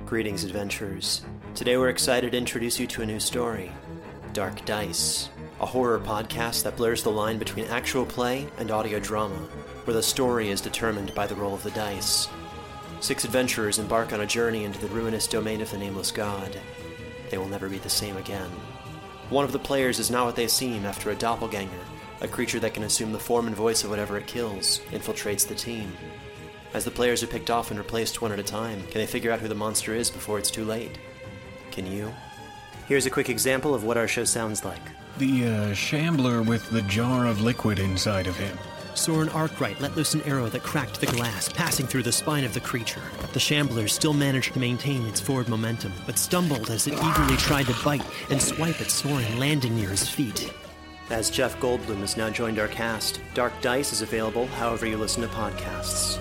Greetings, adventurers. Today we're excited to introduce you to a new story, Dark Dice, a horror podcast that blurs the line between actual play and audio drama, where the story is determined by the roll of the dice. 6 adventurers embark on a journey into the ruinous domain of the Nameless God. They will never be the same again. One of the players is not what they seem after a doppelganger, a creature that can assume the form and voice of whatever it kills, infiltrates the team. As the players are picked off and replaced one at a time, can they figure out who the monster is before it's too late? Can you? Here's a quick example of what our show sounds like. The shambler with the jar of liquid inside of him. Soren Arkwright let loose an arrow that cracked the glass, passing through the spine of the creature. The shambler still managed to maintain its forward momentum, but stumbled as it eagerly tried to bite and swipe at Soren, landing near his feet. As Jeff Goldblum has now joined our cast, Dark Dice is available however you listen to podcasts.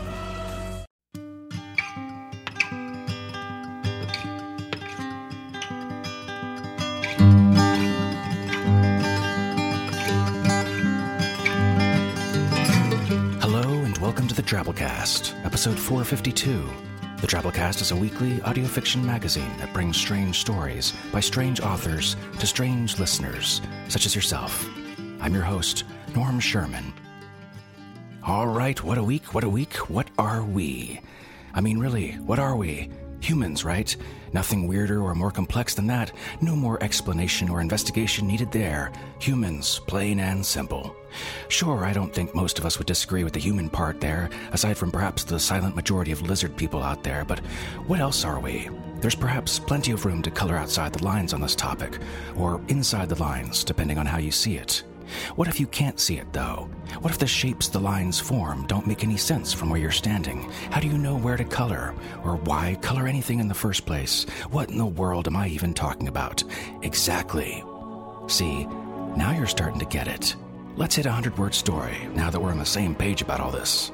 The Drabblecast, episode 452. The Drabblecast is a weekly audio fiction magazine that brings strange stories by strange authors to strange listeners, such as yourself. I'm your host, Norm Sherman. All right, what a week, what are we? I mean, really, what are we? Humans, right? Nothing weirder or more complex than that. No more explanation or investigation needed there. Humans, plain and simple. Sure, I don't think most of us would disagree with the human part there, aside from perhaps the silent majority of lizard people out there, but what else are we? There's perhaps plenty of room to color outside the lines on this topic, or inside the lines, depending on how you see it. What if you can't see it, though? What if the shapes the lines form don't make any sense from where you're standing? How do you know where to color? Or why color anything in the first place? What in the world am I even talking about? Exactly. See, now you're starting to get it. Let's hit a 100-word story, now that we're on the same page about all this.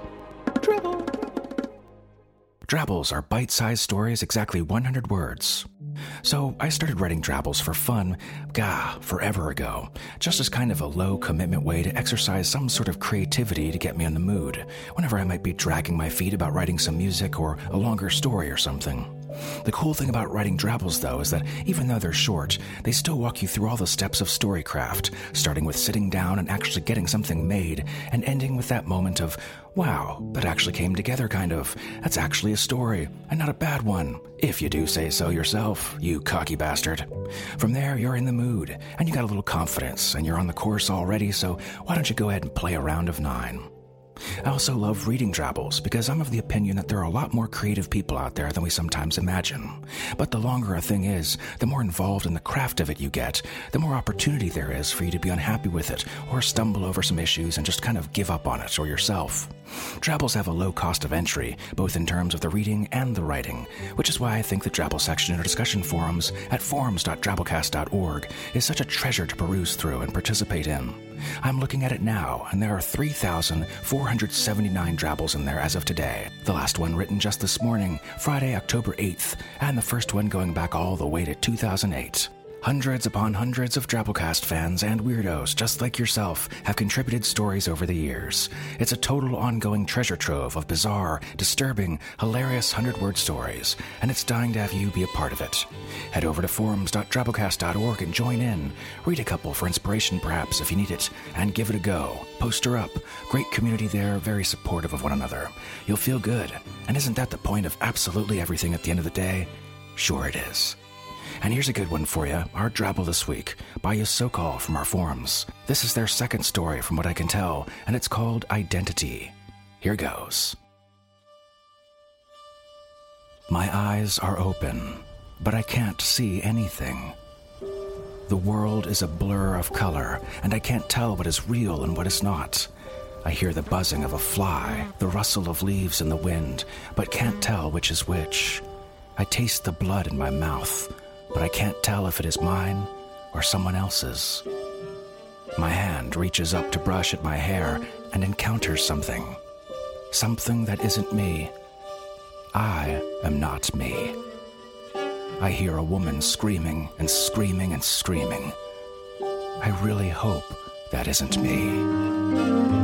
Drabbles are bite-sized stories, exactly 100 words. So I started writing Drabbles for fun, forever ago, just as kind of a low-commitment way to exercise some sort of creativity to get me in the mood, whenever I might be dragging my feet about writing some music or a longer story or something. The cool thing about writing Drabbles, though, is that even though they're short, they still walk you through all the steps of storycraft, starting with sitting down and actually getting something made, and ending with that moment of, wow, that actually came together kind of. That's actually a story, and not a bad one, if you do say so yourself, you cocky bastard. From there, you're in the mood, and you got a little confidence, and you're on the course already, so why don't you go ahead and play a round of 9? I also love reading Drabbles because I'm of the opinion that there are a lot more creative people out there than we sometimes imagine. But the longer a thing is, the more involved in the craft of it you get, the more opportunity there is for you to be unhappy with it or stumble over some issues and just kind of give up on it or yourself. Drabbles have a low cost of entry, both in terms of the reading and the writing, which is why I think the Drabble section in our discussion forums at forums.drabblecast.org is such a treasure to peruse through and participate in. I'm looking at it now, and there are 3,479 Drabbles in there as of today. The last one written just this morning, Friday, October 8th, and the first one going back all the way to 2008. Hundreds upon hundreds of Drabblecast fans and weirdos just like yourself have contributed stories over the years. It's a total ongoing treasure trove of bizarre, disturbing, hilarious 100-word stories, and it's dying to have you be a part of it. Head over to forums.drabblecast.org and join in. Read a couple for inspiration perhaps if you need it, and give it a go. Poster up. Great community there, very supportive of one another. You'll feel good. And isn't that the point of absolutely everything at the end of the day? Sure it is. And here's a good one for you, our Drabble this week, by Yosokol from our forums. This is their second story from what I can tell, and it's called Identity. Here goes. My eyes are open, but I can't see anything. The world is a blur of color, and I can't tell what is real and what is not. I hear the buzzing of a fly, the rustle of leaves in the wind, but can't tell which is which. I taste the blood in my mouth, but I can't tell if it is mine or someone else's. My hand reaches up to brush at my hair and encounters something. Something that isn't me. I am not me. I hear a woman screaming and screaming and screaming. I really hope that isn't me.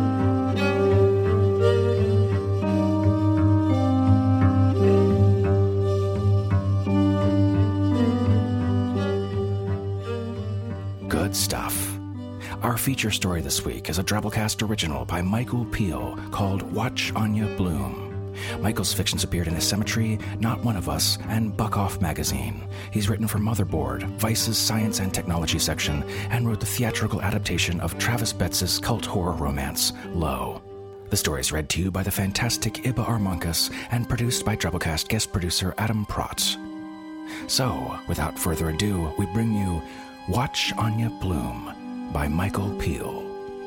stuff. Our feature story this week is a Drabblecast original by Michael Peel called Watch Anya Bloom. Michael's fictions appeared in A Cemetery, Not One of Us, and Buck Off magazine. He's written for Motherboard, Vice's Science and Technology section, and wrote the theatrical adaptation of Travis Betts's cult horror romance, Low. The story is read to you by the fantastic Iba Armonkas and produced by Drabblecast guest producer Adam Protz. So, without further ado, we bring you Watch Anya Bloom by Michael Peel.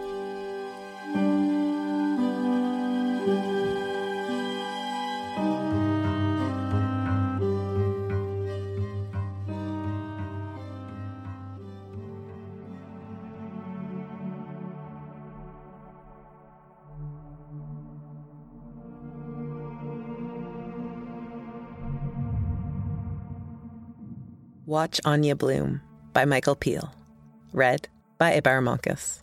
Watch Anya Bloom by Michael Peel. Read by Iba Armonkas.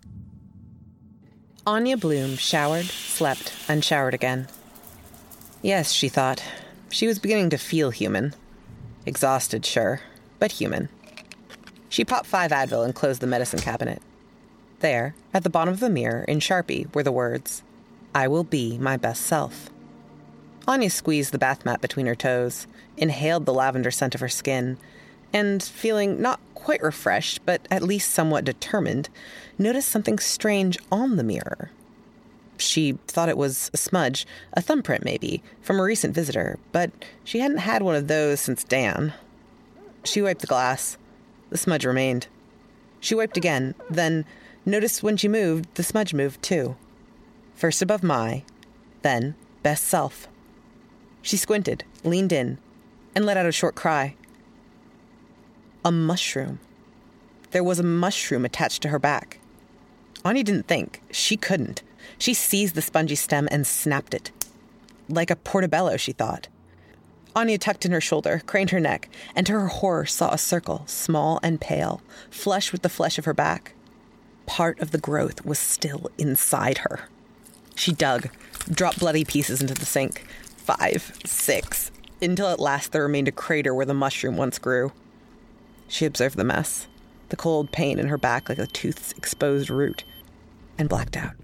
Anya Bloom showered, slept, and showered again. Yes, she thought. She was beginning to feel human. Exhausted, sure, but human. She popped 5 Advil and closed the medicine cabinet. There, at the bottom of the mirror, in Sharpie, were the words, "I will be my best self." Anya squeezed the bath mat between her toes, inhaled the lavender scent of her skin, and, feeling not quite refreshed, but at least somewhat determined, noticed something strange on the mirror. She thought it was a smudge, a thumbprint maybe, from a recent visitor, but she hadn't had one of those since Dan. She wiped the glass. The smudge remained. She wiped again, then noticed when she moved, the smudge moved too. First above my, then best self. She squinted, leaned in, and let out a short cry. A mushroom. There was a mushroom attached to her back. Anya didn't think. She couldn't. She seized the spongy stem and snapped it. Like a portobello, she thought. Anya tucked in her shoulder, craned her neck, and to her horror saw a circle, small and pale, flush with the flesh of her back. Part of the growth was still inside her. She dug, dropped bloody pieces into the sink. 5, 6, until at last there remained a crater where the mushroom once grew. She observed the mess, the cold pain in her back like a tooth's exposed root, and blacked out.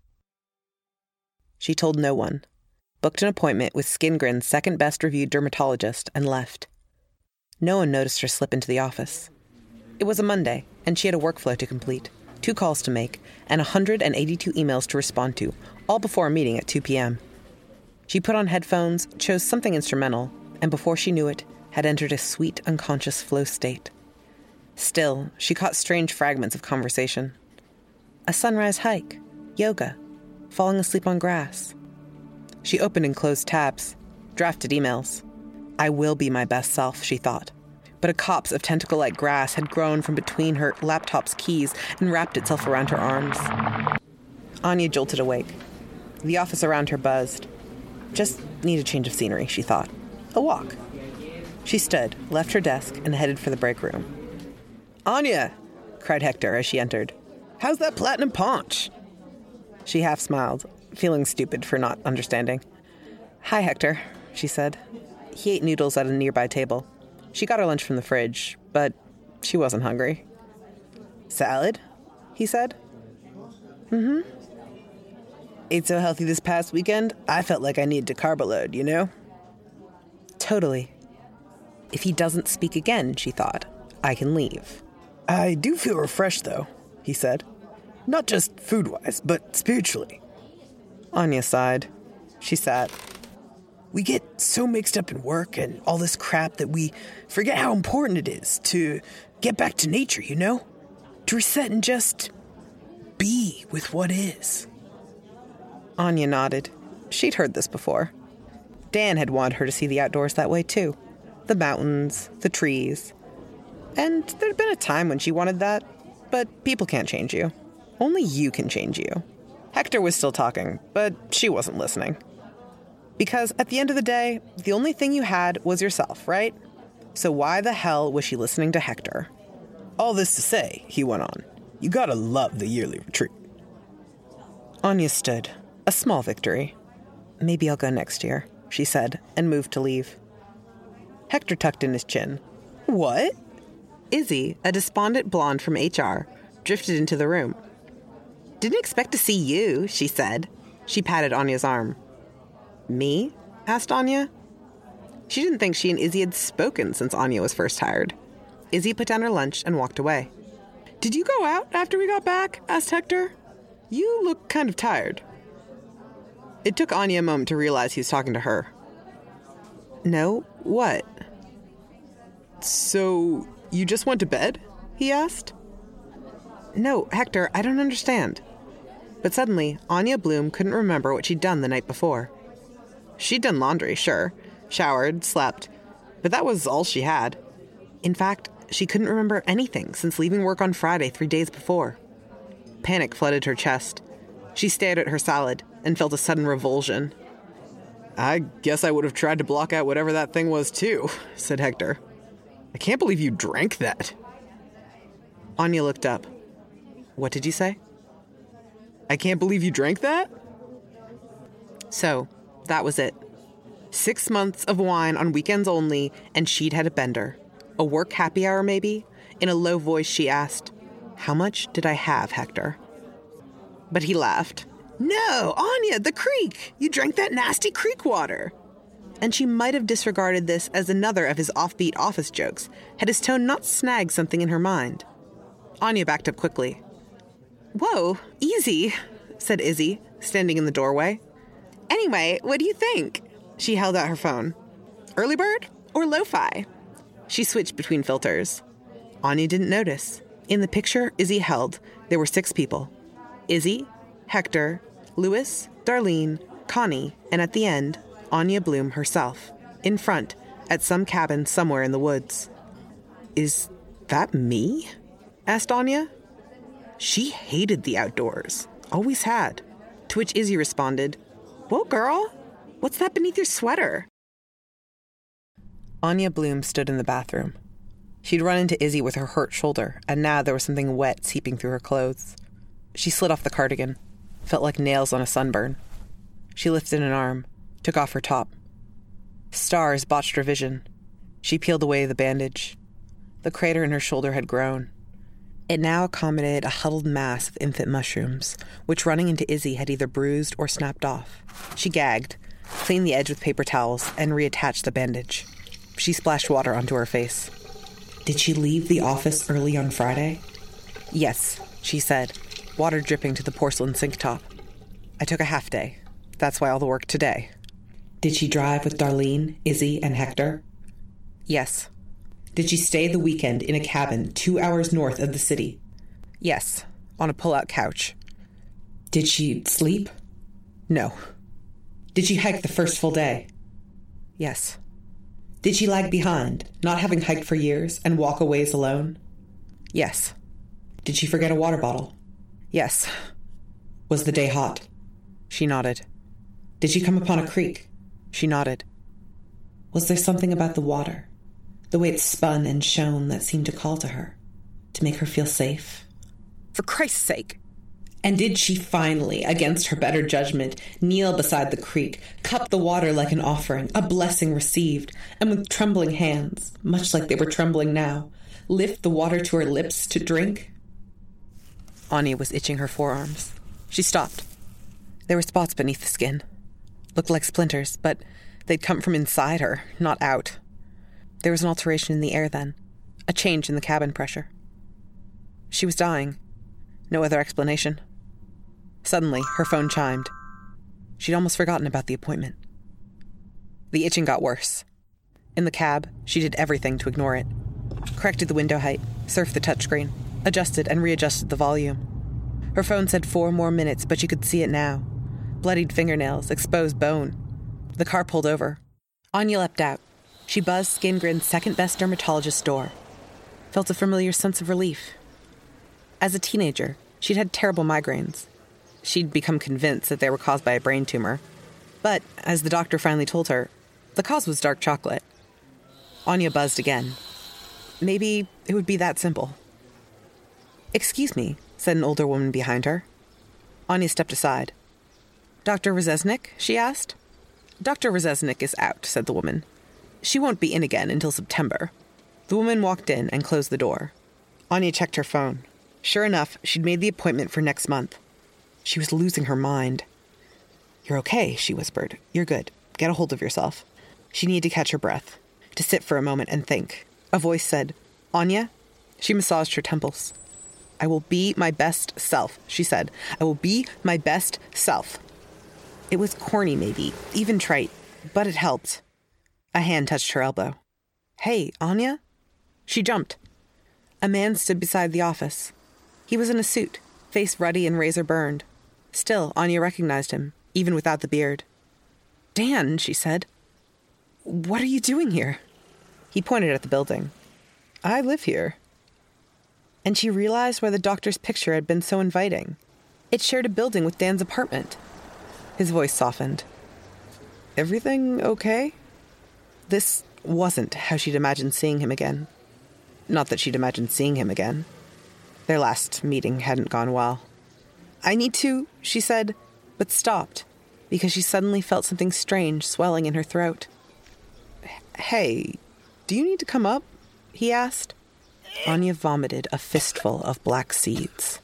She told no one, booked an appointment with Skin Grin's second best reviewed dermatologist, and left. No one noticed her slip into the office. It was a Monday, and she had a workflow to complete, 2 calls to make, and 182 emails to respond to, all before a meeting at 2 p.m. She put on headphones, chose something instrumental, and before she knew it, had entered a sweet, unconscious flow state. Still, she caught strange fragments of conversation. A sunrise hike, yoga, falling asleep on grass. She opened and closed tabs, drafted emails. I will be my best self, she thought. But a copse of tentacle-like grass had grown from between her laptop's keys and wrapped itself around her arms. Anya jolted awake. The office around her buzzed. Just need a change of scenery, she thought. A walk. She stood, left her desk, and headed for the break room. "Anya!" cried Hector as she entered. "How's that platinum paunch?" She half smiled, feeling stupid for not understanding. "Hi, Hector," she said. He ate noodles at a nearby table. She got her lunch from the fridge, but she wasn't hungry. "Salad?" he said. "Mm-hmm." "Ate so healthy this past weekend, I felt like I needed to carb load, you know?" "Totally. If he doesn't speak again," she thought, "I can leave." "I do feel refreshed, though," he said. "Not just food-wise, but spiritually." Anya sighed. She sat. "We get so mixed up in work and all this crap that we forget how important it is to get back to nature, you know? To reset and just be with what is." Anya nodded. She'd heard this before. Dan had wanted her to see the outdoors that way, too. The mountains, the trees. And there'd been a time when she wanted that, but people can't change you. Only you can change you. Hector was still talking, but she wasn't listening. Because at the end of the day, the only thing you had was yourself, right? So why the hell was she listening to Hector? "All this to say," he went on, "you gotta love the yearly retreat." Anya stood. A small victory. "Maybe I'll go next year," she said, and moved to leave. Hector tucked in his chin. "What?" Izzy, a despondent blonde from HR, drifted into the room. "Didn't expect to see you," she said. She patted Anya's arm. "Me?" asked Anya. She didn't think she and Izzy had spoken since Anya was first hired. Izzy put down her lunch and walked away. "Did you go out after we got back?" asked Hector. "You look kind of tired." It took Anya a moment to realize he was talking to her. "No, what?" "So, you just went to bed?" he asked. "No, Hector, I don't understand." But suddenly, Anya Bloom couldn't remember what she'd done the night before. She'd done laundry, sure, showered, slept, but that was all she had. In fact, she couldn't remember anything since leaving work on Friday 3 days before. Panic flooded her chest. She stared at her salad and felt a sudden revulsion. "I guess I would have tried to block out whatever that thing was too," said Hector. "I can't believe you drank that." Anya looked up. "What did you say?" "I can't believe you drank that?" So, that was it. 6 months of wine on weekends only, and she'd had a bender. A work happy hour, maybe? In a low voice, she asked, "How much did I have, Hector?" But he laughed. "No, Anya, the creek! You drank that nasty creek water!" And she might have disregarded this as another of his offbeat office jokes, had his tone not snagged something in her mind. Anya backed up quickly. "Whoa, easy," said Izzy, standing in the doorway. "Anyway, what do you think?" She held out her phone. "Early bird or lo-fi?" She switched between filters. Anya didn't notice. In the picture Izzy held, there were 6 people. Izzy, Hector, Louis, Darlene, Connie, and at the end, Anya Bloom herself, in front, at some cabin somewhere in the woods. "Is that me?" asked Anya. She hated the outdoors, always had. To which Izzy responded, "Whoa, girl, what's that beneath your sweater?" Anya Bloom stood in the bathroom. She'd run into Izzy with her hurt shoulder, and now there was something wet seeping through her clothes. She slid off the cardigan, felt like nails on a sunburn. She lifted an arm, took off her top. Stars botched her vision. She peeled away the bandage. The crater in her shoulder had grown. It now accommodated a huddled mass of infant mushrooms, which running into Izzy had either bruised or snapped off. She gagged, cleaned the edge with paper towels, and reattached the bandage. She splashed water onto her face. "Did she leave the office early on Friday?" "Yes," she said, water dripping to the porcelain sink top. "I took a half day. That's why all the work today." "Did she drive with Darlene, Izzy, and Hector?" "Yes." "Did she stay the weekend in a cabin 2 hours north of the city?" "Yes, on a pull-out couch." "Did she sleep?" "No." "Did she hike the first full day?" "Yes." "Did she lag behind, not having hiked for years, and walk a ways alone?" "Yes." "Did she forget a water bottle?" "Yes." "Was the day hot?" She nodded. "Did she come upon a creek?" She nodded. "Was there something about the water, the way it spun and shone, that seemed to call to her, to make her feel safe?" "For Christ's sake!" "And did she finally, against her better judgment, kneel beside the creek, cup the water like an offering, a blessing received, and with trembling hands, much like they were trembling now, lift the water to her lips to drink?" Anya was itching her forearms. She stopped. There were spots beneath the skin. Looked like splinters, but they'd come from inside her, not out. There was an alteration in the air then, a change in the cabin pressure. She was dying. No other explanation. Suddenly, her phone chimed. She'd almost forgotten about the appointment. The itching got worse. In the cab, she did everything to ignore it. Corrected the window height, surfed the touchscreen, adjusted and readjusted the volume. Her phone said 4 more minutes, but she could see it now. Bloodied fingernails, exposed bone. The car pulled over. Anya leapt out. She buzzed Skin Grin's second-best dermatologist's door. Felt a familiar sense of relief. As a teenager, she'd had terrible migraines. She'd become convinced that they were caused by a brain tumor. But, as the doctor finally told her, the cause was dark chocolate. Anya buzzed again. Maybe it would be that simple. "Excuse me," said an older woman behind her. Anya stepped aside. "Dr. Rezesnik?" she asked. "Dr. Rezesnik is out," said the woman. "She won't be in again until September." The woman walked in and closed the door. Anya checked her phone. Sure enough, she'd made the appointment for next month. She was losing her mind. "You're okay," she whispered. "You're good. Get a hold of yourself." She needed to catch her breath, to sit for a moment and think. A voice said, "Anya?" She massaged her temples. "I will be my best self," she said. "I will be my best self." It was corny, maybe, even trite, but it helped. A hand touched her elbow. "Hey, Anya?" She jumped. A man stood beside the office. He was in a suit, face ruddy and razor-burned. Still, Anya recognized him, even without the beard. "Dan," she said. "What are you doing here?" He pointed at the building. "I live here." And she realized why the doctor's picture had been so inviting. It shared a building with Dan's apartment. His voice softened. "Everything okay?" This wasn't how she'd imagined seeing him again. Not that she'd imagined seeing him again. Their last meeting hadn't gone well. "I need to," she said, but stopped, because she suddenly felt something strange swelling in her throat. "Hey, do you need to come up?" he asked. Anya vomited a fistful of black seeds.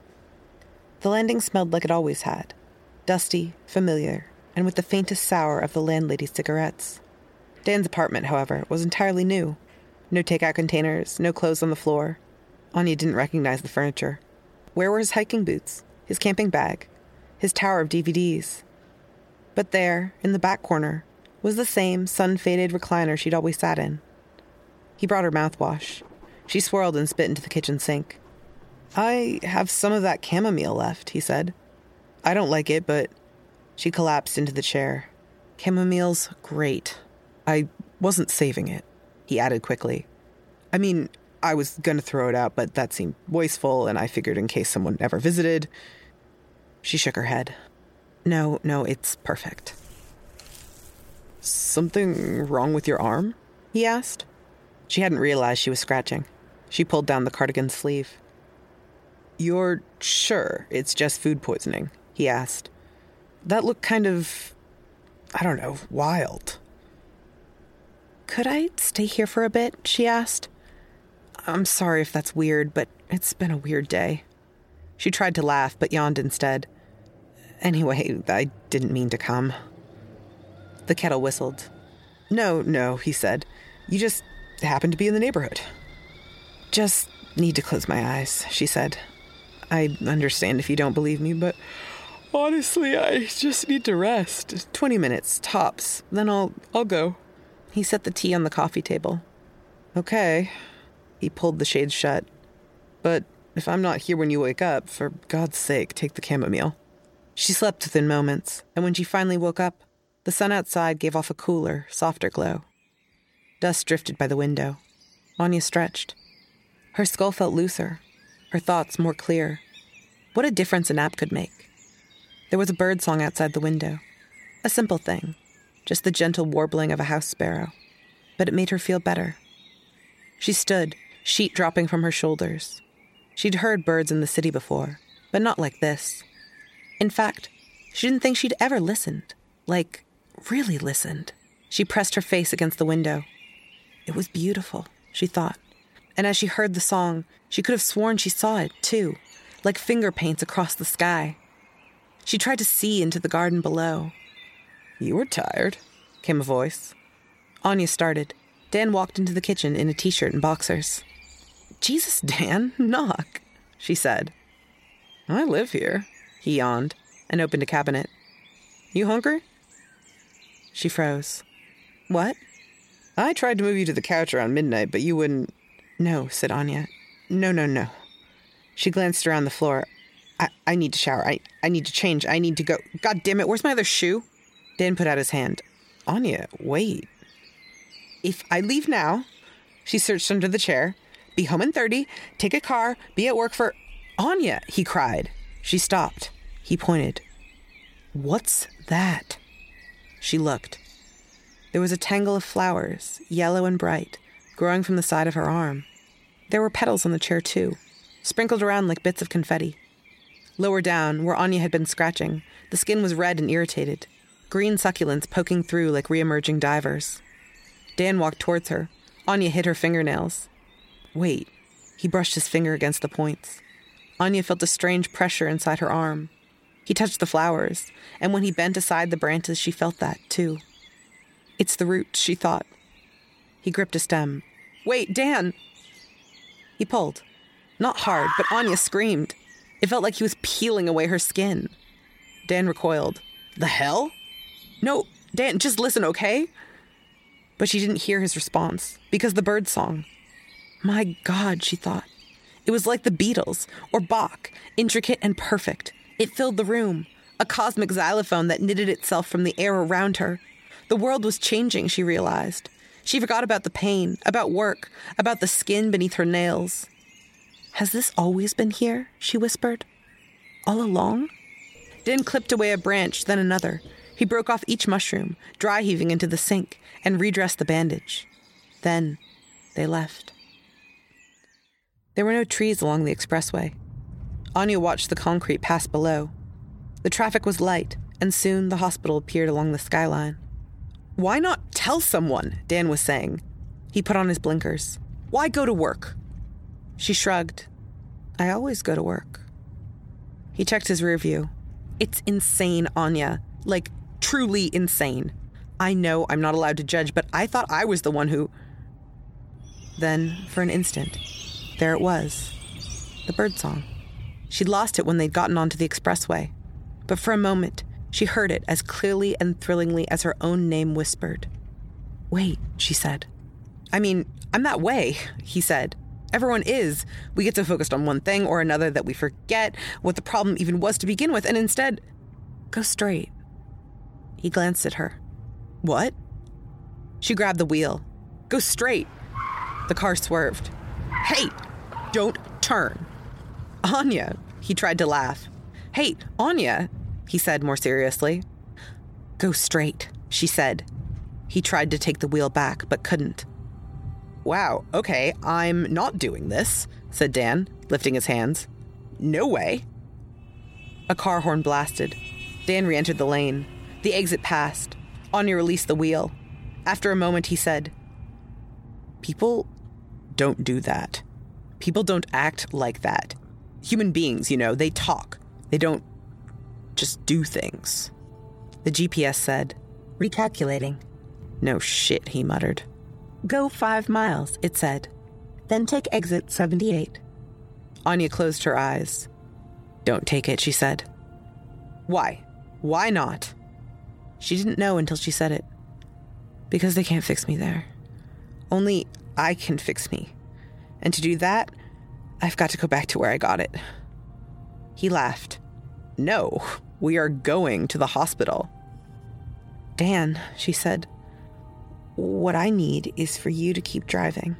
The landing smelled like it always had. Dusty, familiar, and with the faintest sour of the landlady's cigarettes. Dan's apartment, however, was entirely new. No takeout containers, no clothes on the floor. Anya didn't recognize the furniture. Where were his hiking boots, his camping bag, his tower of DVDs? But there, in the back corner, was the same sun-faded recliner she'd always sat in. He brought her mouthwash. She swirled and spit into the kitchen sink. "I have some of that chamomile left," he said. "I don't like it, but..." She collapsed into the chair. "Chamomile's great. I wasn't saving it," he added quickly. "I mean, I was gonna throw it out, but that seemed wasteful, and I figured in case someone ever visited..." She shook her head. No, it's perfect." "Something wrong with your arm?" he asked. She hadn't realized she was scratching. She pulled down the cardigan's sleeve. "You're sure it's just food poisoning?" he asked. "That looked kind of, I don't know, wild." "Could I stay here for a bit?" she asked. "I'm sorry if that's weird, but it's been a weird day." She tried to laugh, but yawned instead. "Anyway, I didn't mean to come." The kettle whistled. No, he said. "You just happened to be in the neighborhood." "Just need to close my eyes," she said. "I understand if you don't believe me, but honestly, I just need to rest. 20 minutes, tops. Then I'll go." He set the tea on the coffee table. "Okay." He pulled the shades shut. "But if I'm not here when you wake up, for God's sake, take the chamomile." She slept within moments, and when she finally woke up, the sun outside gave off a cooler, softer glow. Dust drifted by the window. Anya stretched. Her skull felt looser, her thoughts more clear. What a difference a nap could make. There was a bird song outside the window. A simple thing, just the gentle warbling of a house sparrow. But it made her feel better. She stood, sheet dropping from her shoulders. She'd heard birds in the city before, but not like this. In fact, she didn't think she'd ever listened. Like, really listened. She pressed her face against the window. It was beautiful, she thought. And as she heard the song, she could have sworn she saw it, too, like finger paints across the sky. She tried to see into the garden below. "You were tired," came a voice. Anya started. Dan walked into the kitchen in a t-shirt and boxers. "Jesus, Dan, knock," she said. "I live here," he yawned, and opened a cabinet. "You hungry?" She froze. "What?" "I tried to move you to the couch around midnight, but you wouldn't..." "No," said Anya. No. She glanced around the floor. I need to shower. I need to change. I need to go. God damn it, where's my other shoe?" Dan put out his hand. "Anya, wait." "If I leave now..." She searched under the chair. "Be home in 30, take a car, be at work for..." "Anya," he cried. She stopped. He pointed. "What's that?" She looked. There was a tangle of flowers, yellow and bright, growing from the side of her arm. There were petals on the chair, too, sprinkled around like bits of confetti. Lower down, where Anya had been scratching, the skin was red and irritated, green succulents poking through like re-emerging divers. Dan walked towards her. Anya hit her fingernails. "Wait." He brushed his finger against the points. Anya felt a strange pressure inside her arm. He touched the flowers, and when he bent aside the branches, she felt that, too. It's the roots, she thought. He gripped a stem. Wait, Dan! He pulled. Not hard, but Anya screamed. It felt like he was peeling away her skin. Dan recoiled. The hell? No, Dan, just listen, okay? But she didn't hear his response, because the bird song. My God, she thought. It was like the Beatles, or Bach, intricate and perfect. It filled the room, a cosmic xylophone that knitted itself from the air around her. The world was changing, she realized. She forgot about the pain, about work, about the skin beneath her nails. Has this always been here? She whispered. All along? Dan clipped away a branch, then another. He broke off each mushroom, dry heaving into the sink, and redressed the bandage. Then they left. There were no trees along the expressway. Anya watched the concrete pass below. The traffic was light, and soon the hospital appeared along the skyline. Why not tell someone? Dan was saying. He put on his blinkers. Why go to work? She shrugged. I always go to work. He checked his rear view. It's insane, Anya. Like, truly insane. I know I'm not allowed to judge, but I thought I was the one who... Then, for an instant, there it was. The birdsong. She'd lost it when they'd gotten onto the expressway. But for a moment, she heard it as clearly and thrillingly as her own name whispered. Wait, she said. I mean, I'm that way, he said. Everyone is. We get so focused on one thing or another that we forget what the problem even was to begin with, and instead, go straight. He glanced at her. What? She grabbed the wheel. Go straight. The car swerved. Hey, don't turn. Anya, he tried to laugh. Hey, Anya, he said more seriously. Go straight, she said. He tried to take the wheel back, but couldn't. Wow, okay, I'm not doing this, said Dan, lifting his hands. No way. A car horn blasted. Dan re-entered the lane. The exit passed. Anya released the wheel. After a moment, he said, People don't do that. People don't act like that. Human beings, they talk. They don't just do things. The GPS said, Recalculating. No shit, he muttered. Go 5 miles, it said. Then take exit 78. Anya closed her eyes. Don't take it, she said. Why? Why not? She didn't know until she said it. Because they can't fix me there. Only I can fix me. And to do that, I've got to go back to where I got it. He laughed. No, we are going to the hospital. Dan, she said, what I need is for you to keep driving.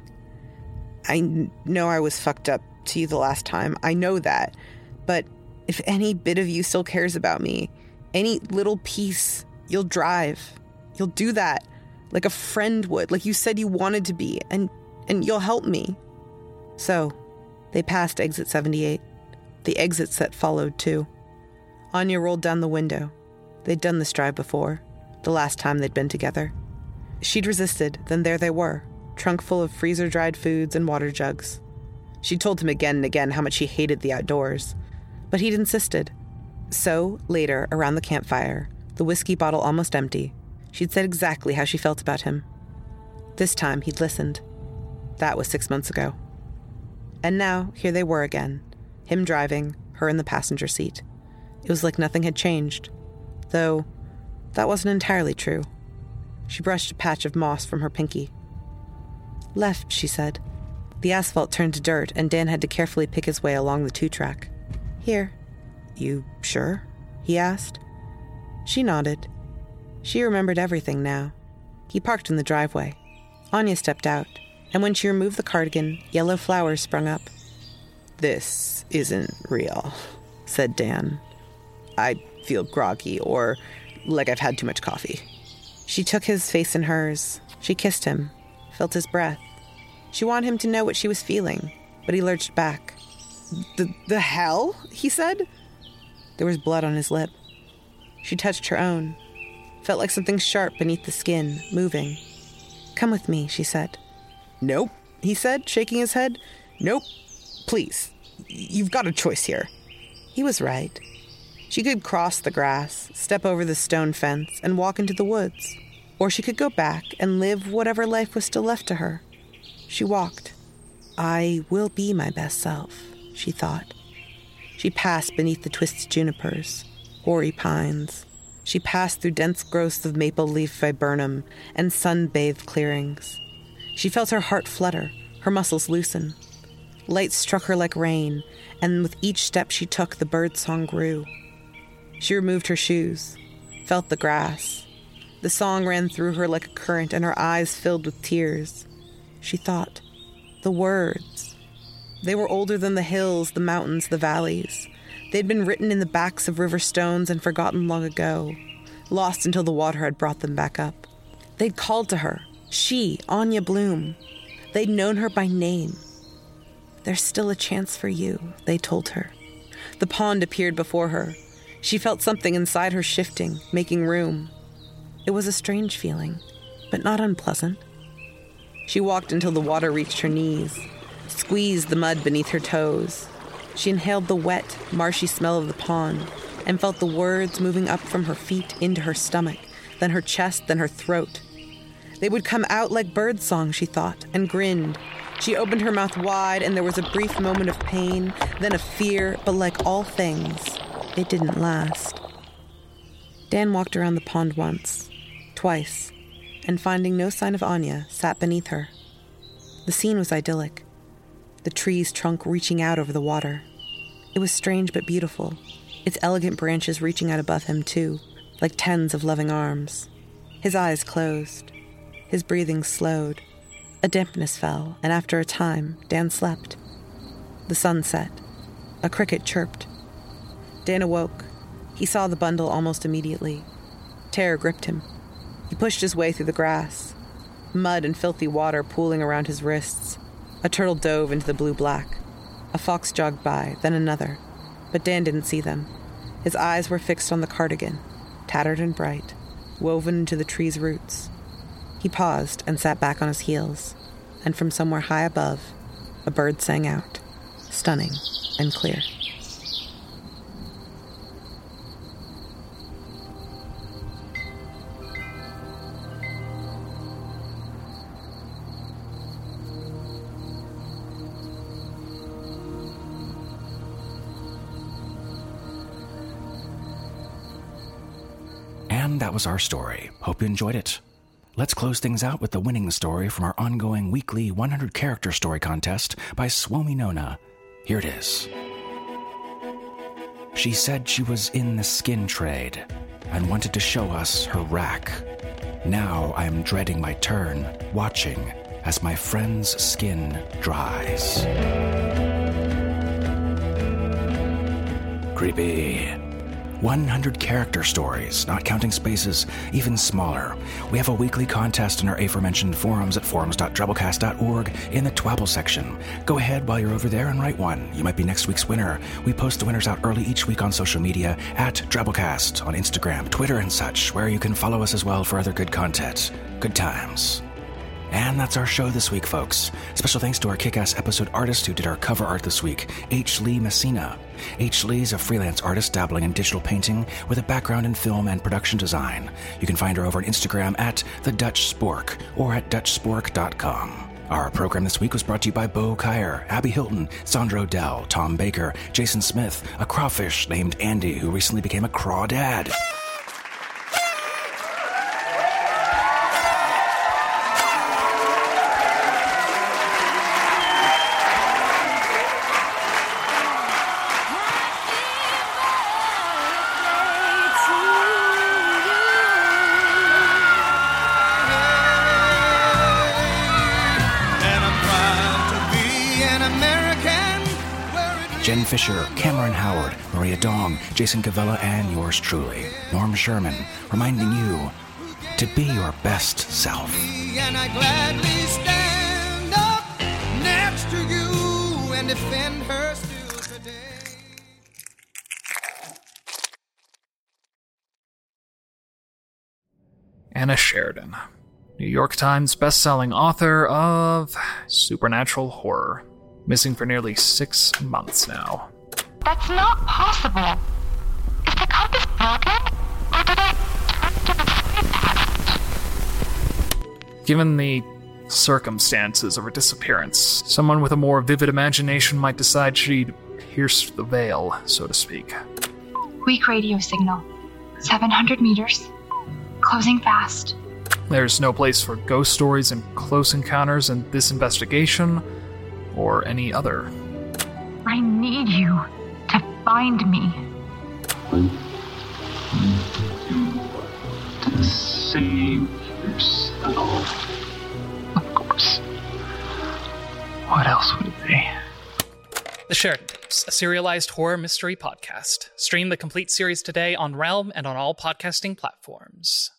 I know I was fucked up to you the last time. I know that. But if any bit of you still cares about me, any little piece, you'll drive. You'll do that like a friend would, like you said you wanted to be, and you'll help me. So, they passed exit 78. The exits that followed, too. Anya rolled down the window. They'd done this drive before, the last time they'd been together. She'd resisted, then there they were, trunk full of freezer-dried foods and water jugs. She told him again and again how much she hated the outdoors, but he'd insisted. So, later, around the campfire, the whiskey bottle almost empty, she'd said exactly how she felt about him. This time, he'd listened. That was 6 months ago. And now, here they were again, him driving, her in the passenger seat. It was like nothing had changed, though that wasn't entirely true. She brushed a patch of moss from her pinky. Left, she said. The asphalt turned to dirt, and Dan had to carefully pick his way along the 2-track. Here. You sure? He asked. She nodded. She remembered everything now. He parked in the driveway. Anya stepped out, and when she removed the cardigan, yellow flowers sprung up. This isn't real, said Dan. I feel groggy, or like I've had too much coffee. She took his face in hers. She kissed him, felt his breath. She wanted him to know what she was feeling, but he lurched back. The hell? He said. There was blood on his lip. She touched her own. Felt like something sharp beneath the skin, moving. Come with me, she said. Nope, he said, shaking his head. Nope, please, You've got a choice here." He was right. She could cross the grass, step over the stone fence, and walk into the woods. Or she could go back and live whatever life was still left to her. She walked. "I will be my best self," she thought. She passed beneath the twisted junipers, hoary pines. She passed through dense growths of maple leaf viburnum and sun-bathed clearings. She felt her heart flutter, her muscles loosen. Light struck her like rain, and with each step she took, the birdsong grew. She removed her shoes, felt the grass. The song ran through her like a current, and her eyes filled with tears. She thought, the words. They were older than the hills, the mountains, the valleys. They'd been written in the backs of river stones and forgotten long ago, lost until the water had brought them back up. They'd called to her, she, Anya Bloom. They'd known her by name. "There's still a chance for you," they told her. The pond appeared before her. She felt something inside her shifting, making room. It was a strange feeling, but not unpleasant. She walked until the water reached her knees, squeezed the mud beneath her toes. She inhaled the wet, marshy smell of the pond and felt the words moving up from her feet into her stomach, then her chest, then her throat. They would come out like birdsong, she thought, and grinned. She opened her mouth wide, and there was a brief moment of pain, then of fear, but like all things, it didn't last. Dan walked around the pond once, twice, and finding no sign of Anya, sat beneath her. The scene was idyllic, the tree's trunk reaching out over the water. It was strange but beautiful, its elegant branches reaching out above him too, like tens of loving arms. His eyes closed. His breathing slowed. A dampness fell, and after a time, Dan slept. The sun set. A cricket chirped. Dan awoke. He saw the bundle almost immediately. Terror gripped him. He pushed his way through the grass, mud and filthy water pooling around his wrists. A turtle dove into the blue-black. A fox jogged by, then another. But Dan didn't see them. His eyes were fixed on the cardigan, tattered and bright, woven into the tree's roots. He paused and sat back on his heels, and from somewhere high above, a bird sang out, stunning and clear. And that was our story. Hope you enjoyed it. Let's close things out with the winning story from our ongoing weekly 100-character story contest by Swomi Nona. Here it is. She said she was in the skin trade and wanted to show us her rack. Now I am dreading my turn, watching as my friend's skin dries. Creepy. 100-character stories, not counting spaces, even smaller. We have a weekly contest in our aforementioned forums at forums.drabblecast.org in the Twabble section. Go ahead while you're over there and write one. You might be next week's winner. We post the winners out early each week on social media at Drabblecast, on Instagram, Twitter, and such, where you can follow us as well for other good content. Good times. And that's our show this week, folks. Special thanks to our kick-ass episode artist who did our cover art this week, H. Lee Messina. H. Lee is a freelance artist dabbling in digital painting with a background in film and production design. You can find her over on Instagram at The Dutch Spork or at DutchSpork.com. Our program this week was brought to you by Bo Kyer, Abby Hilton, Sandra Odell, Tom Baker, Jason Smith, a crawfish named Andy who recently became a crawdad. Jen Fisher, Cameron Howard, Maria Dong, Jason Cavella, and yours truly, Norm Sherman, reminding you to be your best self. And I gladly stand up next to you and defend her still today. Anna Sheridan, New York Times bestselling author of supernatural horror. Missing for nearly 6 months now. That's not possible. Is the compass broken? Or did I turn to the side? Given the circumstances of her disappearance, someone with a more vivid imagination might decide she'd pierced the veil, so to speak. Weak radio signal. 700 meters. Closing fast. There's no place for ghost stories and close encounters in this investigation, or any other. I need you to find me. To save yourself. Of course. What else would it be? The Sheridan Tapes, a serialized horror mystery podcast. Stream the complete series today on Realm and on all podcasting platforms.